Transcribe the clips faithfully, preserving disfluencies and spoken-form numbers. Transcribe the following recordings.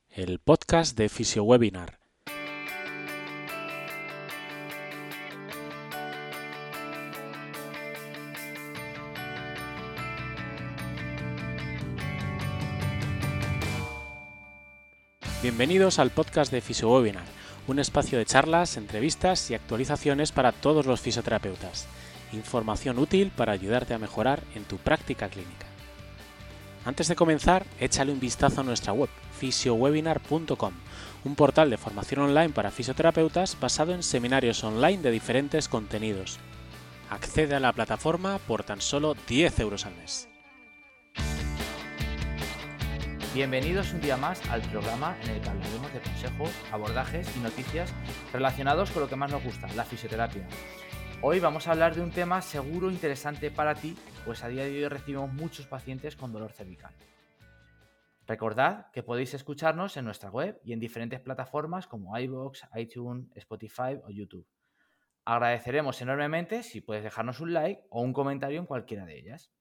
el podcast de FisioWebinar. Bienvenidos al podcast de FisioWebinar, un espacio de charlas, entrevistas y actualizaciones para todos los fisioterapeutas. Información útil para ayudarte a mejorar en tu práctica clínica. Antes de comenzar, échale un vistazo a nuestra web, fisiowebinar punto com, un portal de formación online para fisioterapeutas basado en seminarios online de diferentes contenidos. Accede a la plataforma por tan solo diez euros al mes. Bienvenidos un día más al programa en el que hablaremos de consejos, abordajes y noticias relacionados con lo que más nos gusta, la fisioterapia. Hoy vamos a hablar de un tema seguro interesante para ti, pues a día de hoy recibimos muchos pacientes con dolor cervical. Recordad que podéis escucharnos en nuestra web y en diferentes plataformas como iVoox, iTunes, Spotify o YouTube. Agradeceremos enormemente si puedes dejarnos un like o un comentario en cualquiera de ellas.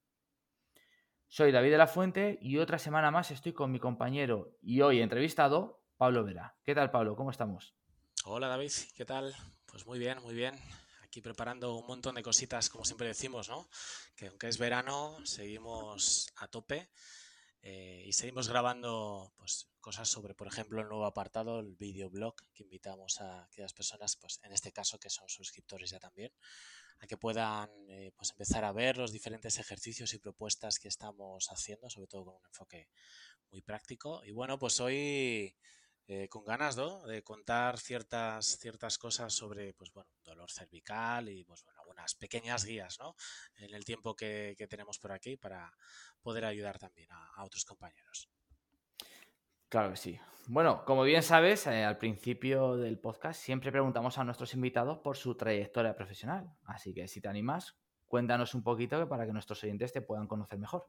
Soy David de la Fuente y otra semana más estoy con mi compañero y hoy entrevistado, Pablo Vera. ¿Qué tal, Pablo? ¿Cómo estamos? Hola David, ¿qué tal? Pues muy bien, muy bien. Aquí preparando un montón de cositas, como siempre decimos, ¿no? Que aunque es verano, seguimos a tope eh, y seguimos grabando pues, cosas sobre, por ejemplo, el nuevo apartado, el videoblog, que invitamos a aquellas personas, pues en este caso que son suscriptores ya también, a que puedan eh, pues empezar a ver los diferentes ejercicios y propuestas que estamos haciendo, sobre todo con un enfoque muy práctico. Y bueno, pues hoy eh, con ganas, ¿no?, de contar ciertas, ciertas cosas sobre, pues bueno, dolor cervical y pues bueno, algunas pequeñas guías, ¿no?, en el tiempo que, que tenemos por aquí para poder ayudar también a, a otros compañeros. Claro que sí. Bueno, como bien sabes, eh, al principio del podcast siempre preguntamos a nuestros invitados por su trayectoria profesional. Así que si te animas, cuéntanos un poquito para que nuestros oyentes te puedan conocer mejor.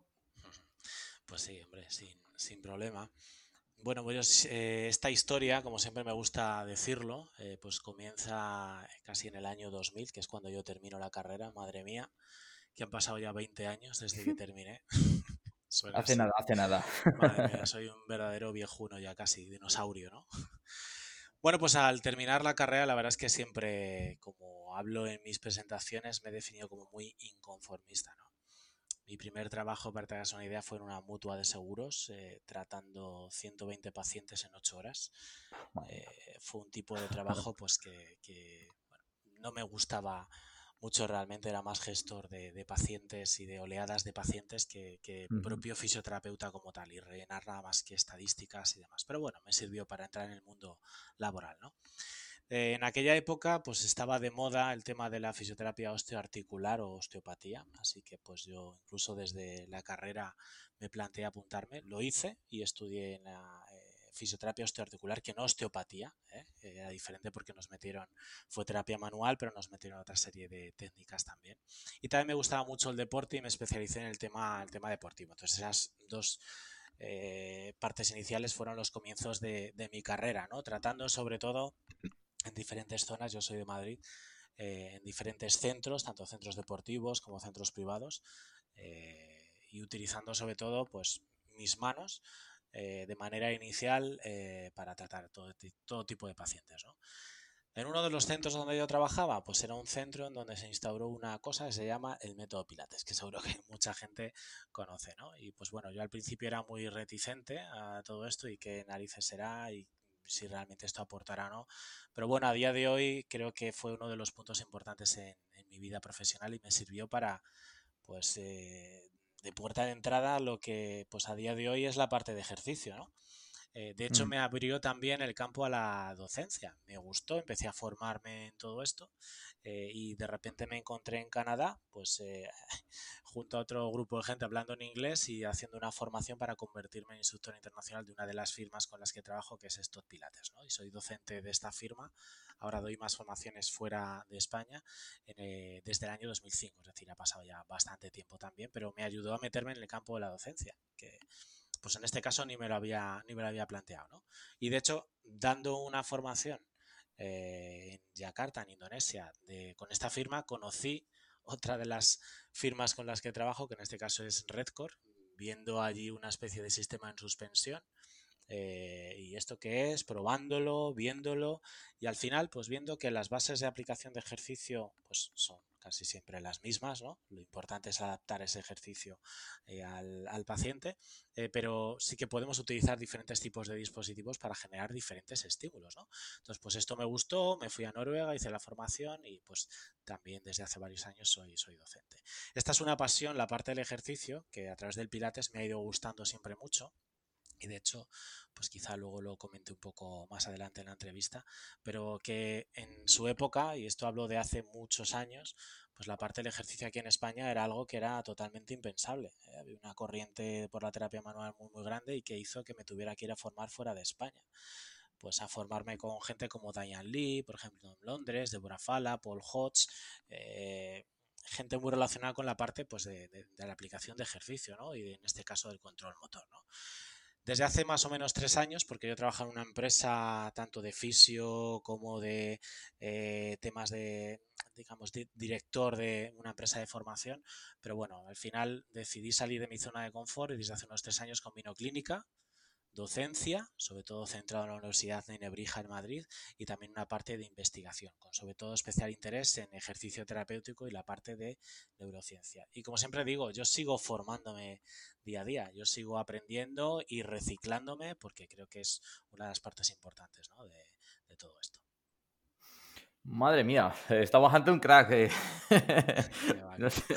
Pues sí, hombre, sin, sin problema. Bueno, pues eh, esta historia, como siempre me gusta decirlo, eh, pues comienza casi en el año dos mil, que es cuando yo termino la carrera. Madre mía, que han pasado ya veinte años desde que terminé. Suena Hace así. nada, hace nada. Madre mía, soy un verdadero viejuno ya casi, dinosaurio, ¿no? Bueno, pues al terminar la carrera, la verdad es que siempre, como hablo en mis presentaciones, me he definido como muy inconformista, ¿no? Mi primer trabajo, para que te hagas una idea, fue en una mutua de seguros, eh, tratando ciento veinte pacientes en ocho horas. Madre mía. Eh, fue un tipo de trabajo pues que, que bueno, no me gustaba mucho realmente, era más gestor de, de pacientes y de oleadas de pacientes que, que Ujú. propio fisioterapeuta como tal, y rellenar nada más que estadísticas y demás. Pero bueno, me sirvió para entrar en el mundo laboral, ¿no? Eh, en aquella época pues estaba de moda el tema de la fisioterapia osteoarticular o osteopatía, así que pues yo incluso desde la carrera me planteé apuntarme, lo hice y estudié en la eh, fisioterapia osteoarticular, que no osteopatía, ¿eh? Era diferente porque nos metieron, fue terapia manual, pero nos metieron otra serie de técnicas también. Y también me gustaba mucho el deporte y me especialicé en el tema, el tema deportivo. Entonces esas dos eh, partes iniciales fueron los comienzos de, de mi carrera, ¿no? Tratando sobre todo en diferentes zonas, yo soy de Madrid, eh, en diferentes centros, tanto centros deportivos como centros privados, eh, y utilizando sobre todo pues mis manos eh, de manera inicial eh, para tratar todo, todo tipo de pacientes, ¿no? En uno de los centros donde yo trabajaba, pues era un centro en donde se instauró una cosa que se llama el método Pilates, que seguro que mucha gente conoce, ¿no? Y pues bueno, yo al principio era muy reticente a todo esto y qué narices será y si realmente esto aportará o no. Pero bueno, a día de hoy creo que fue uno de los puntos importantes en, en mi vida profesional y me sirvió para, pues, eh, de puerta de entrada lo que, pues, a día de hoy es la parte de ejercicio, ¿no? Eh, de hecho, Mm. me abrió también el campo a la docencia. Me gustó, empecé a formarme en todo esto eh, y de repente me encontré en Canadá, pues eh, junto a otro grupo de gente hablando en inglés y haciendo una formación para convertirme en instructor internacional de una de las firmas con las que trabajo, que es Stott Pilates, ¿no? Y soy docente de esta firma. Ahora doy más formaciones fuera de España eh, desde el año dos mil cinco, es decir, ha pasado ya bastante tiempo también, pero me ayudó a meterme en el campo de la docencia, que pues en este caso ni me lo había, ni me lo había planteado, ¿no? Y de hecho, dando una formación eh, en Yakarta, en Indonesia, de, con esta firma, conocí otra de las firmas con las que trabajo, que en este caso es Redcore, viendo allí una especie de sistema en suspensión eh, ¿y esto qué es? Probándolo, viéndolo y al final pues viendo que las bases de aplicación de ejercicio pues son casi siempre las mismas, ¿no? Lo importante es adaptar ese ejercicio eh, al, al, paciente, eh, pero sí que podemos utilizar diferentes tipos de dispositivos para generar diferentes estímulos, ¿no? Entonces, pues esto me gustó, me fui a Noruega, hice la formación y pues también desde hace varios años soy, soy docente. Esta es una pasión, la parte del ejercicio, que a través del Pilates me ha ido gustando siempre mucho. Y de hecho, pues quizá luego lo comente un poco más adelante en la entrevista, pero que en su época, y esto hablo de hace muchos años, pues la parte del ejercicio aquí en España era algo que era totalmente impensable. ¿eh? Había una corriente por la terapia manual muy, muy grande y que hizo que me tuviera que ir a formar fuera de España. Pues a formarme con gente como Diane Lee, por ejemplo, en Londres, Deborah Fala, Paul Hodge, eh, gente muy relacionada con la parte pues, de, de, de la aplicación de ejercicio, ¿no? Y de, en este caso del control motor, ¿no? Desde hace más o menos tres años, porque yo trabajo en una empresa tanto de fisio como de eh, temas de, digamos, de director de una empresa de formación, pero bueno, al final decidí salir de mi zona de confort y desde hace unos tres años combino clínica, docencia, sobre todo centrado en la Universidad de Nebrija en Madrid, y también una parte de investigación, con sobre todo especial interés en ejercicio terapéutico y la parte de neurociencia. Y como siempre digo, yo sigo formándome día a día, yo sigo aprendiendo y reciclándome porque creo que es una de las partes importantes, ¿no? de, de todo esto. Madre mía, estamos ante un crack. Eh. Va, no sé,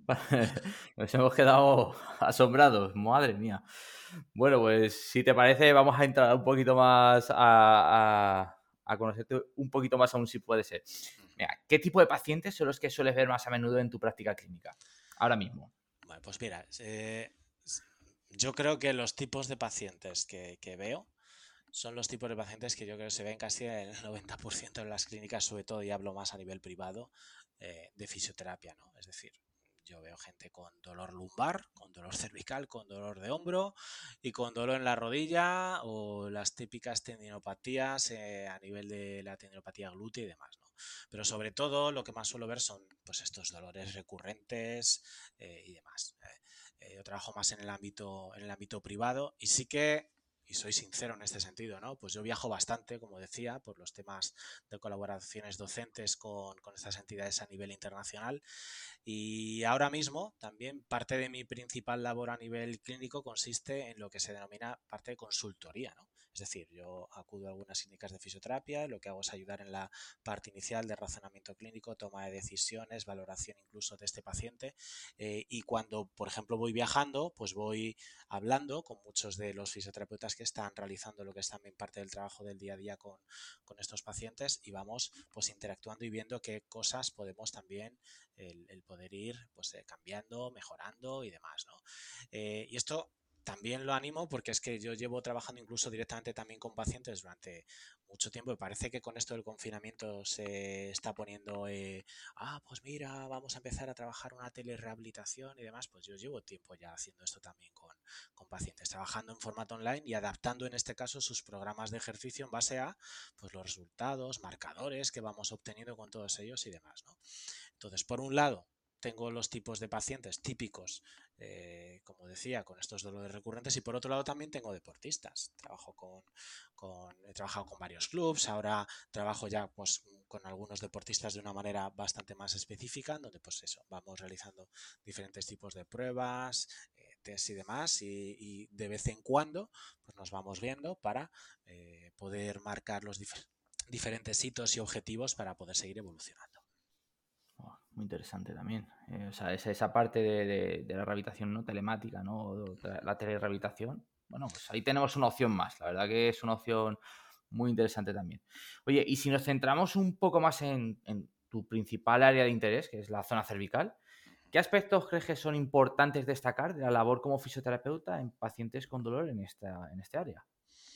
nos hemos quedado asombrados, madre mía. Bueno, pues si te parece, vamos a entrar un poquito más a, a, a conocerte un poquito más aún si puede ser. Mira, ¿qué tipo de pacientes son los que sueles ver más a menudo en tu práctica clínica? Ahora mismo. Bueno, pues mira, eh, yo creo que los tipos de pacientes que, que veo son los tipos de pacientes que yo creo que se ven casi en el noventa por ciento de las clínicas, sobre todo, y hablo más a nivel privado, eh, de fisioterapia, ¿no? Es decir, yo veo gente con dolor lumbar, con dolor cervical, con dolor de hombro y con dolor en la rodilla o las típicas tendinopatías eh, a nivel de la tendinopatía glútea y demás, ¿no? Pero sobre todo lo que más suelo ver son pues estos dolores recurrentes eh, y demás. Eh, yo trabajo más en el ámbito, en el ámbito privado y sí que y soy sincero en este sentido, ¿no? Pues yo viajo bastante, como decía, por los temas de colaboraciones docentes con, con estas entidades a nivel internacional y ahora mismo también parte de mi principal labor a nivel clínico consiste en lo que se denomina parte de consultoría, ¿no? Es decir, yo acudo a algunas clínicas de fisioterapia y lo que hago es ayudar en la parte inicial de razonamiento clínico, toma de decisiones, valoración incluso de este paciente eh, y cuando, por ejemplo, voy viajando, pues voy hablando con muchos de los fisioterapeutas que están realizando lo que es también parte del trabajo del día a día con, con estos pacientes y vamos pues interactuando y viendo qué cosas podemos también el, el poder ir pues eh, cambiando, mejorando y demás, ¿no? Eh, y esto también lo animo porque es que yo llevo trabajando incluso directamente también con pacientes durante mucho tiempo y parece que con esto del confinamiento se está poniendo eh, ah, pues mira, vamos a empezar a trabajar una telerehabilitación y demás, pues yo llevo tiempo ya haciendo esto también con, con pacientes, trabajando en formato online y adaptando en este caso sus programas de ejercicio en base a pues los resultados, marcadores que vamos obteniendo con todos ellos y demás, ¿no? Entonces, por un lado, tengo los tipos de pacientes típicos, eh, como decía, con estos dolores recurrentes y por otro lado también tengo deportistas. Trabajo con, con, he trabajado con varios clubs, ahora trabajo ya pues, con algunos deportistas de una manera bastante más específica, donde pues eso, vamos realizando diferentes tipos de pruebas, eh, test y demás y, y de vez en cuando pues nos vamos viendo para eh, poder marcar los dif diferentes hitos y objetivos para poder seguir evolucionando. Muy interesante también. Eh, o sea, esa, esa parte de, de, de la rehabilitación no telemática, ¿no? La telerehabilitación. Bueno, pues ahí tenemos una opción más. La verdad que es una opción muy interesante también. Oye, y si nos centramos un poco más en, en tu principal área de interés, que es la zona cervical, ¿qué aspectos crees que son importantes destacar de la labor como fisioterapeuta en pacientes con dolor en esta, en este área?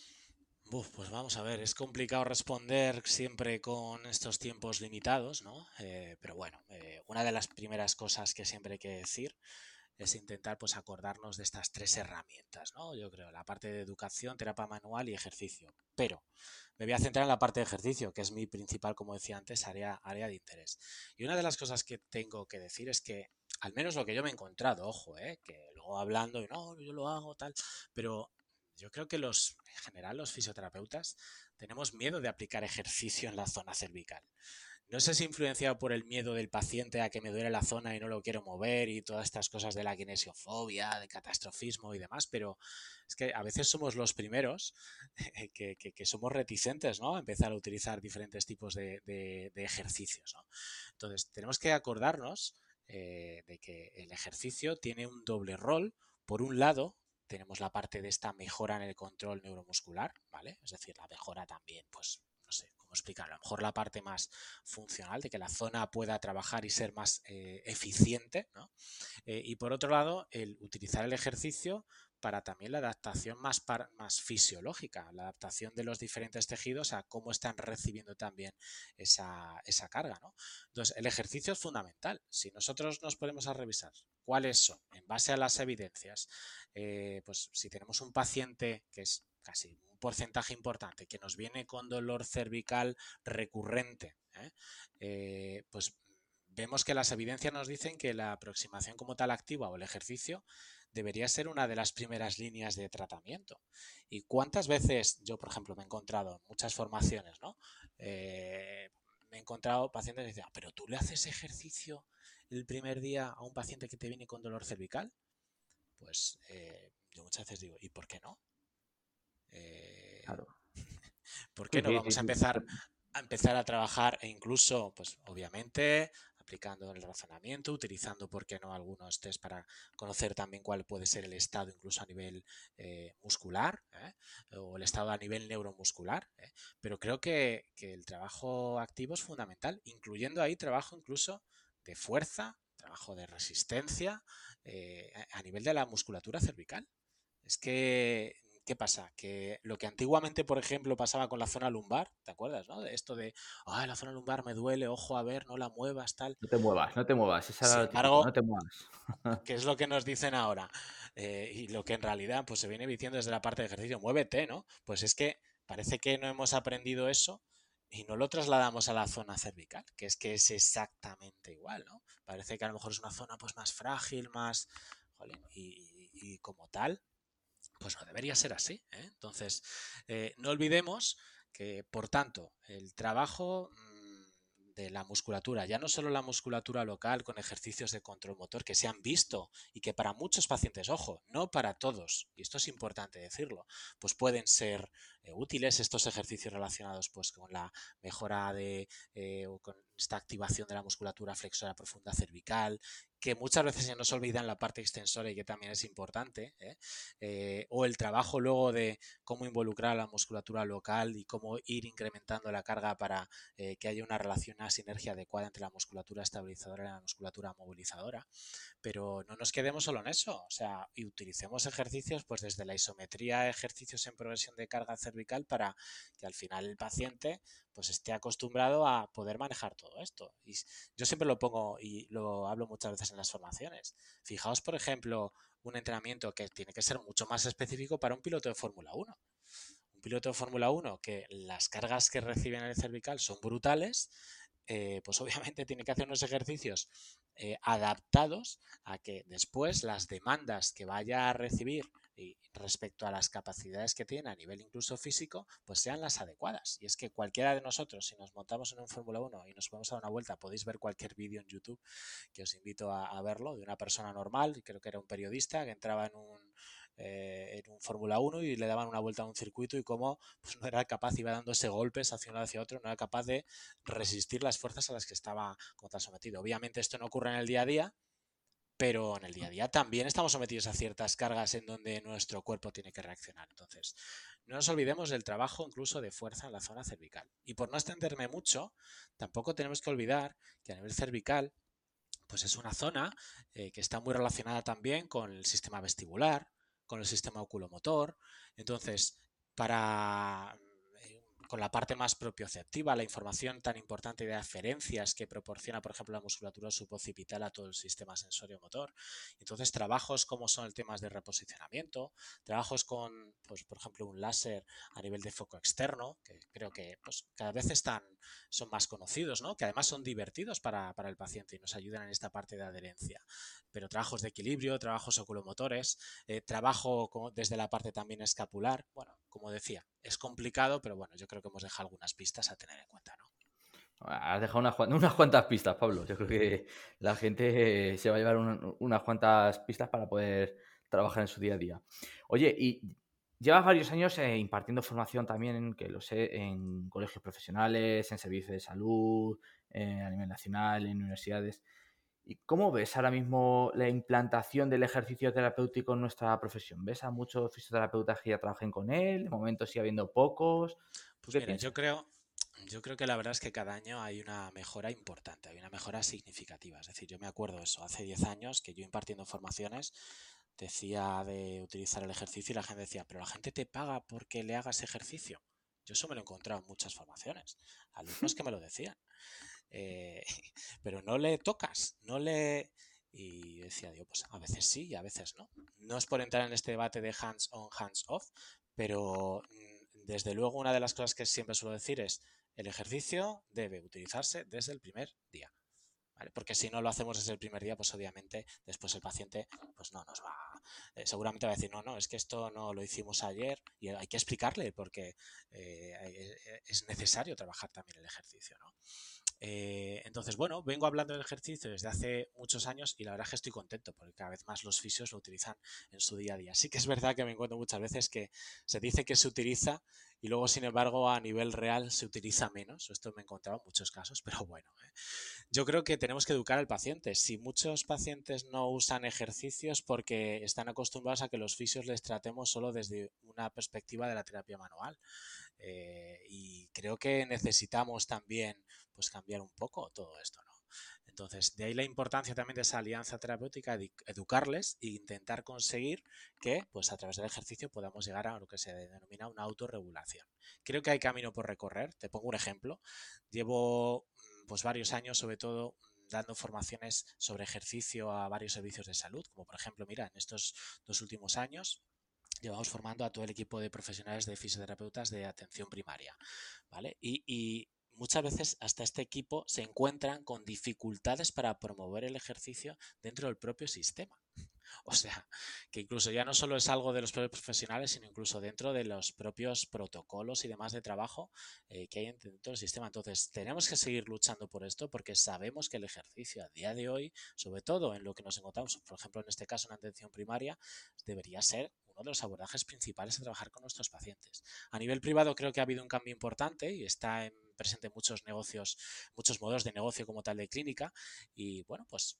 Uf, pues vamos a ver, es complicado responder siempre con estos tiempos limitados, ¿no? Eh, pero bueno, eh, una de las primeras cosas que siempre hay que decir es intentar pues acordarnos de estas tres herramientas, ¿no? Yo creo, la parte de educación, terapia manual y ejercicio. Pero me voy a centrar en la parte de ejercicio, que es mi principal, como decía antes, área, área de interés. Y una de las cosas que tengo que decir es que, al menos lo que yo me he encontrado, ojo, ¿eh? Que luego hablando y no, yo lo hago, tal, pero yo creo que los, en general los fisioterapeutas tenemos miedo de aplicar ejercicio en la zona cervical. No sé si influenciado por el miedo del paciente a que me duele la zona y no lo quiero mover y todas estas cosas de la kinesiofobia, de catastrofismo y demás, pero es que a veces somos los primeros que, que, que somos reticentes, ¿no?, a empezar a utilizar diferentes tipos de, de, de ejercicios, ¿no? Entonces, tenemos que acordarnos eh, de que el ejercicio tiene un doble rol. Por un lado, tenemos la parte de esta mejora en el control neuromuscular, ¿vale? Es decir, la mejora también, pues, no sé cómo explicarlo, a lo mejor la parte más funcional, de que la zona pueda trabajar y ser más eh, eficiente, ¿no? Eh, y por otro lado, el utilizar el ejercicio para también la adaptación más, par, más fisiológica, la adaptación de los diferentes tejidos a cómo están recibiendo también esa, esa carga, ¿no? Entonces, el ejercicio es fundamental. Si nosotros nos ponemos a revisar cuáles son, en base a las evidencias, eh, pues si tenemos un paciente que es casi un porcentaje importante, que nos viene con dolor cervical recurrente, ¿eh? Eh, pues vemos que las evidencias nos dicen que la aproximación como tal activa o el ejercicio debería ser una de las primeras líneas de tratamiento. ¿Y cuántas veces yo, por ejemplo, me he encontrado en muchas formaciones, ¿no? Eh, me he encontrado pacientes que dicen, ah, pero tú le haces ejercicio el primer día a un paciente que te viene con dolor cervical? Pues eh, yo muchas veces digo, ¿y por qué no? Eh, Claro. ¿Por qué Sí, no sí, sí, vamos a sí. empezar a empezar a trabajar e incluso, pues obviamente, aplicando el razonamiento, utilizando, ¿por qué no?, algunos test para conocer también cuál puede ser el estado incluso a nivel eh, muscular, ¿eh? o el estado a nivel neuromuscular, ¿eh? Pero creo que, que el trabajo activo es fundamental, incluyendo ahí trabajo incluso de fuerza, trabajo de resistencia eh, a nivel de la musculatura cervical. Es que, ¿qué pasa? Que lo que antiguamente, por ejemplo, pasaba con la zona lumbar, ¿te acuerdas, no? De esto de, ah, la zona lumbar me duele, ojo, a ver, no la muevas, tal. No te muevas, no te muevas, ese era Sin lo típico, no embargo, te muevas. ¿qué es lo que nos dicen ahora? Eh, y lo que en realidad pues se viene diciendo desde la parte de ejercicio, muévete, ¿no? Pues es que parece que no hemos aprendido eso y no lo trasladamos a la zona cervical, que es que es exactamente igual, ¿no? Parece que a lo mejor es una zona pues más frágil, más... Jolín, y, y, y como tal, pues no debería ser así, ¿eh? Entonces, eh, no olvidemos que, por tanto, el trabajo mmm, de la musculatura, ya no solo la musculatura local con ejercicios de control motor que se han visto y que para muchos pacientes, ojo, no para todos, y esto es importante decirlo, pues pueden ser eh, útiles estos ejercicios relacionados pues con la mejora de eh, o con esta activación de la musculatura flexora profunda cervical, que muchas veces se nos olvida en la parte extensora y que también es importante, ¿eh? Eh, o el trabajo luego de cómo involucrar a la musculatura local y cómo ir incrementando la carga para eh, que haya una relación, una sinergia adecuada entre la musculatura estabilizadora y la musculatura movilizadora. Pero no nos quedemos solo en eso, o sea, y utilicemos ejercicios pues desde la isometría, ejercicios en progresión de carga cervical para que al final el paciente pues esté acostumbrado a poder manejar todo esto. Y yo siempre lo pongo y lo hablo muchas veces en las formaciones. Fijaos, por ejemplo, un entrenamiento que tiene que ser mucho más específico para un piloto de Fórmula uno. Un piloto de Fórmula uno que las cargas que recibe en el cervical son brutales, eh, pues obviamente tiene que hacer unos ejercicios eh, adaptados a que después las demandas que vaya a recibir y respecto a las capacidades que tiene a nivel incluso físico, pues sean las adecuadas. Y es que cualquiera de nosotros, si nos montamos en un Fórmula uno y nos podemos dar una vuelta, podéis ver cualquier vídeo en YouTube, que os invito a, a verlo, de una persona normal, creo que era un periodista, que entraba en un Eh, en un Fórmula uno y le daban una vuelta a un circuito y cómo pues, no era capaz, iba dándose golpes hacia un lado hacia otro, no era capaz de resistir las fuerzas a las que estaba como tal sometido. Obviamente esto no ocurre en el día a día, pero en el día a día también estamos sometidos a ciertas cargas en donde nuestro cuerpo tiene que reaccionar. Entonces, no nos olvidemos del trabajo incluso de fuerza en la zona cervical. Y por no extenderme mucho, tampoco tenemos que olvidar que a nivel cervical pues es una zona eh, que está muy relacionada también con el sistema vestibular, con el sistema oculomotor. Entonces, para con la parte más propioceptiva, la información tan importante de aferencias que proporciona, por ejemplo, la musculatura suboccipital a todo el sistema sensorio-motor. Entonces, trabajos como son el tema de reposicionamiento, trabajos con, pues, por ejemplo, un láser a nivel de foco externo, que creo que pues, cada vez están, son más conocidos, ¿no? Que además son divertidos para, para el paciente y nos ayudan en esta parte de adherencia. Pero trabajos de equilibrio, trabajos oculomotores, eh, trabajo con, desde la parte también escapular, bueno, como decía, es complicado, pero bueno, yo creo que hemos dejado algunas pistas a tener en cuenta, ¿no? Has dejado unas, unas cuantas pistas, Pablo. Yo creo que la gente se va a llevar un, unas cuantas pistas para poder trabajar en su día a día. Oye, y llevas varios años eh, impartiendo formación también, que lo sé, en colegios profesionales, en servicios de salud, eh, a nivel nacional, en universidades. ¿Y cómo ves ahora mismo la implantación del ejercicio terapéutico en nuestra profesión? ¿Ves a muchos fisioterapeutas que ya trabajen con él? De momento sigue habiendo pocos. ¿Tú Pues qué mira, yo piensas? creo, yo creo que la verdad es que cada año hay una mejora importante, hay una mejora significativa. Es decir, yo me acuerdo eso, hace diez años que yo impartiendo formaciones decía de utilizar el ejercicio y la gente decía, pero la gente te paga porque le hagas ejercicio. Yo eso me lo he encontrado en muchas formaciones, alumnos que me lo decían. Eh, pero no le tocas, no le... Y decía, digo, pues a veces sí y a veces no. No es por entrar en este debate de hands on, hands off, pero mm, desde luego una de las cosas que siempre suelo decir es el ejercicio debe utilizarse desde el primer día. ¿Vale? Porque si no lo hacemos desde el primer día, pues obviamente después el paciente pues no nos va, eh, seguramente va a decir, no, no, es que esto no lo hicimos ayer y hay que explicarle porque eh, es necesario trabajar también el ejercicio, ¿no? Eh, entonces, bueno, vengo hablando del ejercicio desde hace muchos años y la verdad es que estoy contento porque cada vez más los fisios lo utilizan en su día a día. Sí que es verdad que me encuentro muchas veces que se dice que se utiliza y luego, sin embargo, a nivel real se utiliza menos. Esto me he encontrado en muchos casos, pero bueno, ¿eh? Yo creo que tenemos que educar al paciente. Si muchos pacientes no usan ejercicios porque están acostumbrados a que los fisios les tratemos solo desde una perspectiva de la terapia manual. Eh, y creo que necesitamos también pues cambiar un poco todo esto, ¿no? Entonces, de ahí la importancia también de esa alianza terapéutica, de educarles e intentar conseguir que, pues a través del ejercicio, podamos llegar a lo que se denomina una autorregulación. Creo que hay camino por recorrer. Te pongo un ejemplo. Llevo pues varios años, sobre todo, dando formaciones sobre ejercicio a varios servicios de salud, como por ejemplo, mira, en estos dos últimos años llevamos formando a todo el equipo de profesionales de fisioterapeutas de atención primaria, ¿vale? Y, y muchas veces hasta este equipo se encuentran con dificultades para promover el ejercicio dentro del propio sistema. O sea, que incluso ya no solo es algo de los propios profesionales, sino incluso dentro de los propios protocolos y demás de trabajo eh, que hay dentro del sistema. Entonces, tenemos que seguir luchando por esto porque sabemos que el ejercicio a día de hoy, sobre todo en lo que nos encontramos, por ejemplo, en este caso en atención primaria, debería ser uno de los abordajes principales a trabajar con nuestros pacientes. A nivel privado creo que ha habido un cambio importante y está en presente muchos negocios, muchos modelos de negocio como tal de clínica y bueno, pues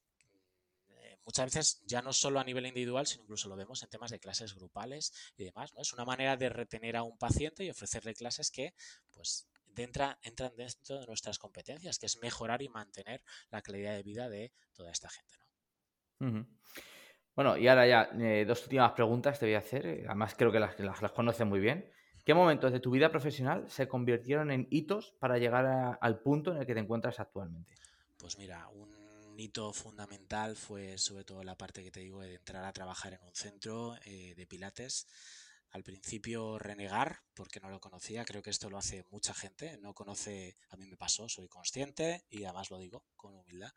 muchas veces ya no solo a nivel individual, sino incluso lo vemos en temas de clases grupales y demás, ¿no? Es una manera de retener a un paciente y ofrecerle clases que pues entra, entran dentro de nuestras competencias, que es mejorar y mantener la calidad de vida de toda esta gente, ¿no? Uh-huh. Bueno, y ahora ya, eh, dos últimas preguntas te voy a hacer, eh, además creo que las, las, las conoces muy bien. ¿Qué momentos de tu vida profesional se convirtieron en hitos para llegar a, al punto en el que te encuentras actualmente? Pues mira, un hito fundamental fue sobre todo la parte que te digo de entrar a trabajar en un centro eh, de pilates. Al principio renegar porque no lo conocía, creo que esto lo hace mucha gente, no conoce, a mí me pasó, soy consciente y además lo digo con humildad,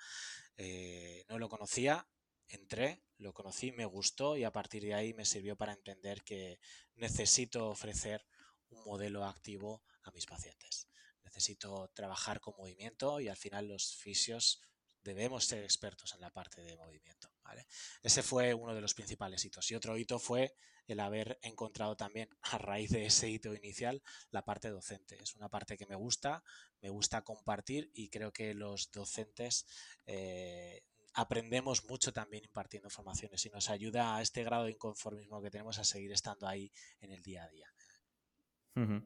eh, no lo conocía, entré, lo conocí, me gustó y a partir de ahí me sirvió para entender que necesito ofrecer un modelo activo a mis pacientes. Necesito trabajar con movimiento y al final los fisios debemos ser expertos en la parte de movimiento, ¿vale? Ese fue uno de los principales hitos. Y otro hito fue el haber encontrado también, a raíz de ese hito inicial, la parte docente. Es una parte que me gusta, me gusta compartir y creo que los docentes eh, aprendemos mucho también impartiendo formaciones y nos ayuda a este grado de inconformismo que tenemos a seguir estando ahí en el día a día. Uh-huh.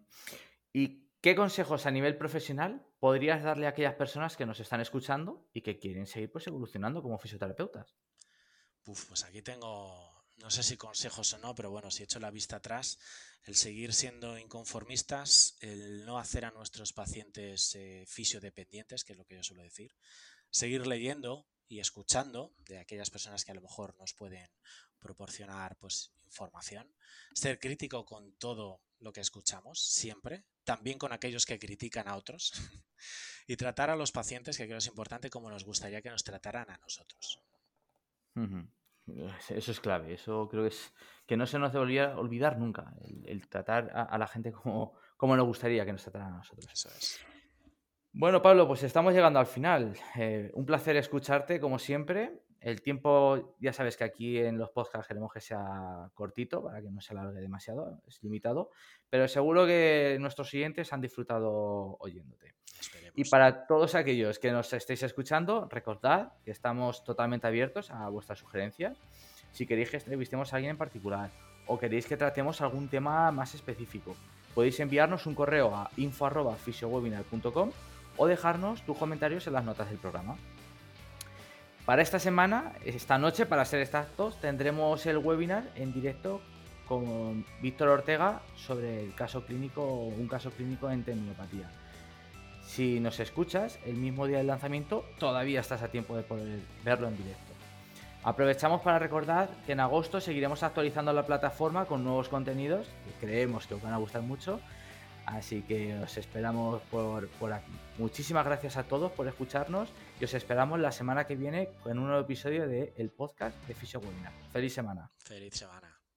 ¿Y qué consejos a nivel profesional podrías darle a aquellas personas que nos están escuchando y que quieren seguir pues, evolucionando como fisioterapeutas? Uf, pues aquí tengo no sé si consejos o no, pero bueno, si echo la vista atrás, el seguir siendo inconformistas, el no hacer a nuestros pacientes eh, fisiodependientes, que es lo que yo suelo decir, seguir leyendo y escuchando de aquellas personas que a lo mejor nos pueden proporcionar pues información, ser crítico con todo lo que escuchamos, siempre, también con aquellos que critican a otros, y tratar a los pacientes, que creo que es importante, como nos gustaría que nos trataran a nosotros. Uh-huh. Eso es clave, eso creo que es que no se nos debería olvidar nunca, el, el tratar a, a la gente como, como nos gustaría que nos trataran a nosotros. Eso es. Bueno, Pablo, pues estamos llegando al final. Eh, un placer escucharte, como siempre. El tiempo, ya sabes que aquí en los podcasts queremos que sea cortito, para que no se alargue demasiado, es limitado, pero seguro que nuestros siguientes han disfrutado oyéndote. Esperemos. Y para todos aquellos que nos estéis escuchando, recordad que estamos totalmente abiertos a vuestras sugerencias. Si queréis que entrevistemos a alguien en particular o queréis que tratemos algún tema más específico, podéis enviarnos un correo a info arroba fisiowebinar punto com o dejarnos tus comentarios en las notas del programa. Para esta semana, esta noche, para ser exactos, tendremos el webinar en directo con Víctor Ortega sobre el caso clínico, un caso clínico en tendinopatía. Si nos escuchas el mismo día del lanzamiento, todavía estás a tiempo de poder verlo en directo. Aprovechamos para recordar que en agosto seguiremos actualizando la plataforma con nuevos contenidos que creemos que os van a gustar mucho. Así que os esperamos por, por aquí. Muchísimas gracias a todos por escucharnos y os esperamos la semana que viene con un nuevo episodio del podcast de FisioWebinar. ¡Feliz semana! ¡Feliz semana!